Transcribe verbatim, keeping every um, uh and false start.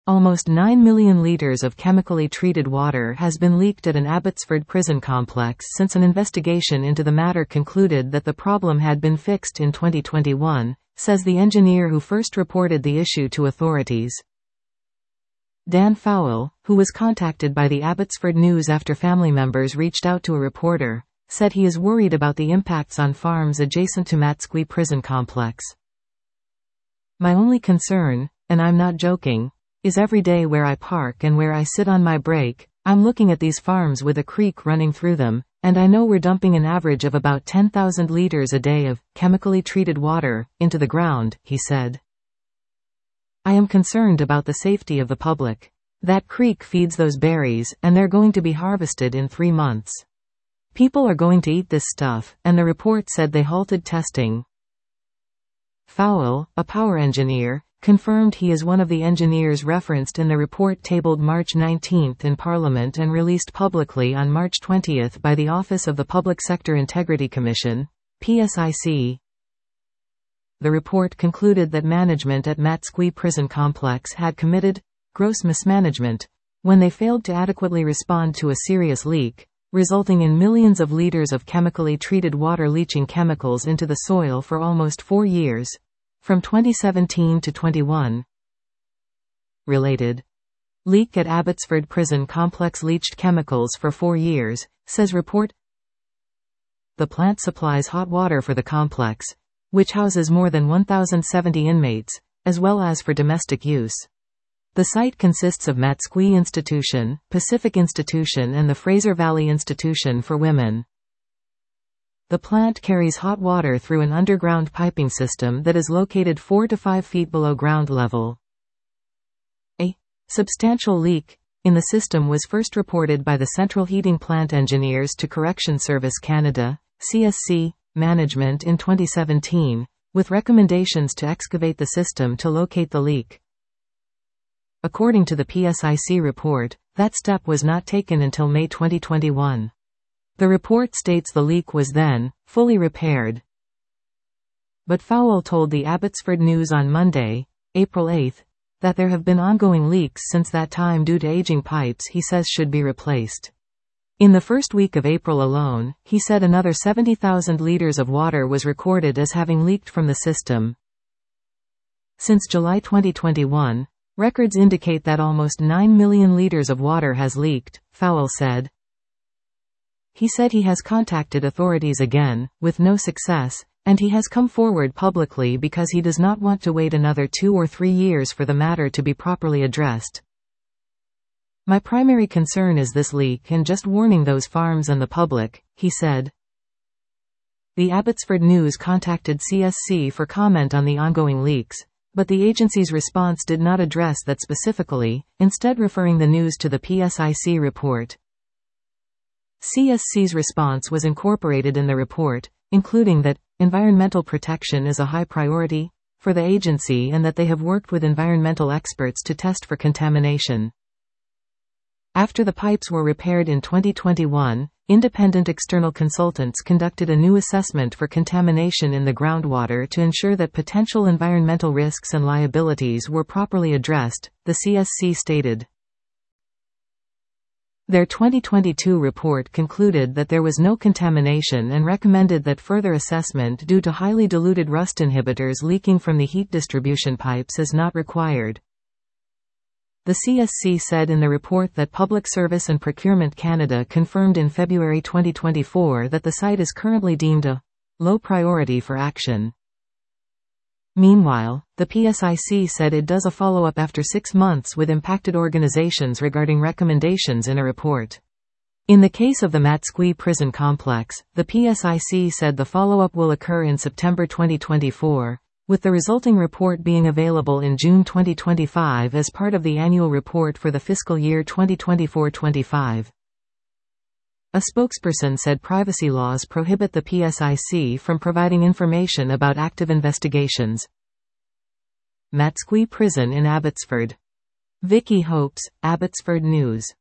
Almost nine million litres of chemically treated water has been leaked at an Abbotsford prison complex since an investigation into the matter concluded that the problem had been fixed in twenty twenty-one, says the engineer who first reported the issue to authorities. Dan Fowle, who was contacted by the Abbotsford News after family members reached out to a reporter, said he is worried about the impacts on farms adjacent to Matsqui prison complex. My only concern, and I'm not joking, is every day where I park and where I sit on my break, I'm looking at these farms with a creek running through them, and I know we're dumping an average of about ten thousand litres a day of chemically treated water into the ground, he said. I am concerned about the safety of the public. That creek feeds those berries, and they're going to be harvested in three months. People are going to eat this stuff, and the report said they halted testing. Fowle, a power engineer, confirmed he is one of the engineers referenced in the report tabled March nineteenth in Parliament and released publicly on March twentieth by the Office of the Public Sector Integrity Commission, P S I C. The report concluded that management at Matsqui prison complex had committed gross mismanagement when they failed to adequately respond to a serious leak, resulting in millions of litres of chemically treated water leaching chemicals into the soil for almost four years. From twenty seventeen to twenty-one. Related. Leak at Abbotsford prison complex leached chemicals for four years, says report. The plant supplies hot water for the complex, which houses more than one thousand seventy inmates, as well as for domestic use. The site consists of Matsqui Institution, Pacific Institution and the Fraser Valley Institution for Women. The plant carries hot water through an underground piping system that is located four to five feet below ground level. A substantial leak in the system was first reported by the Central Heating Plant Engineers to Correction Service Canada, C S C, management in twenty seventeen, with recommendations to excavate the system to locate the leak. According to the P S I C report, that step was not taken until May twenty twenty-one. The report states the leak was then fully repaired. But Fowle told the Abbotsford News on Monday, April eighth, that there have been ongoing leaks since that time due to aging pipes he says should be replaced. In the first week of April alone, he said another seventy thousand litres of water was recorded as having leaked from the system. Since July twenty twenty-one, records indicate that almost nine million litres of water has leaked, Fowle said. He said he has contacted authorities again, with no success, and he has come forward publicly because he does not want to wait another two or three years for the matter to be properly addressed. My primary concern is this leak and just warning those farms and the public, he said. The Abbotsford News contacted C S C for comment on the ongoing leaks, but the agency's response did not address that specifically, instead referring the news to the P S I C report. C S C's response was incorporated in the report, including that environmental protection is a high priority for the agency and that they have worked with environmental experts to test for contamination. After the pipes were repaired in twenty twenty-one, independent external consultants conducted a new assessment for contamination in the groundwater to ensure that potential environmental risks and liabilities were properly addressed, the C S C stated. Their twenty twenty-two report concluded that there was no contamination and recommended that further assessment due to highly diluted rust inhibitors leaking from the heat distribution pipes is not required. The C S C said in the report that Public Service and Procurement Canada confirmed in February twenty twenty-four that the site is currently deemed a low priority for action. Meanwhile, the P S I C said it does a follow-up after six months with impacted organizations regarding recommendations in a report. In the case of the Matsqui prison complex, the P S I C said the follow-up will occur in September twenty twenty-four, with the resulting report being available in June twenty twenty-five as part of the annual report for the fiscal year twenty twenty-four twenty-five. A spokesperson said privacy laws prohibit the P S I C from providing information about active investigations. Matsqui Prison in Abbotsford. Vicky Hopes, Abbotsford News.